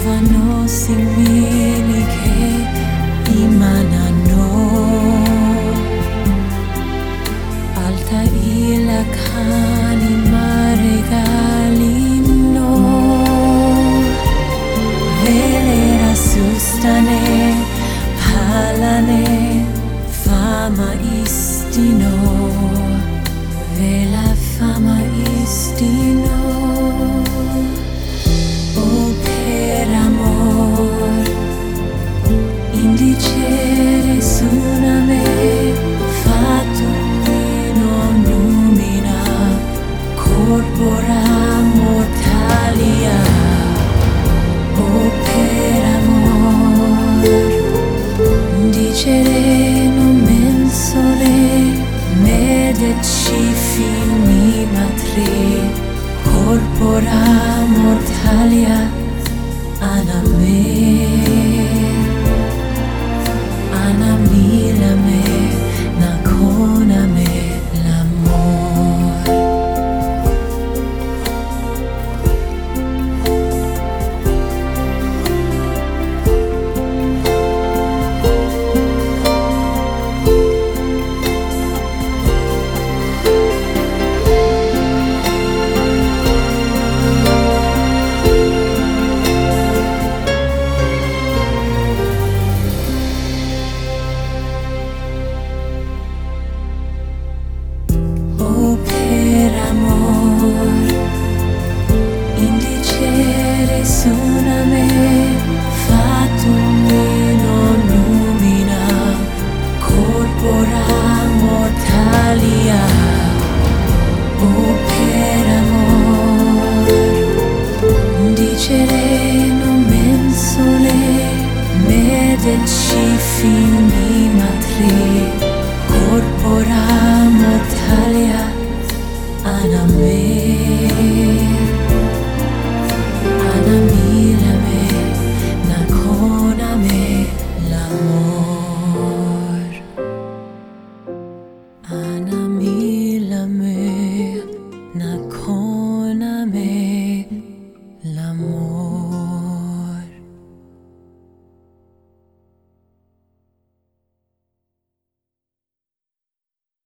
sono simili che emanano alta ila cani ma regalino velera sustane palane fama istino vela fama istino per amor indicere su una me fatto qui non lumina corpora mortalia per amor indicere non mensole medeci fini matri corpora mortalia Anamilame, nakoname l'amor. Per amor indicere su una me fatto non lumina corpora mortalia per amor indicere non mensole medeci fini matri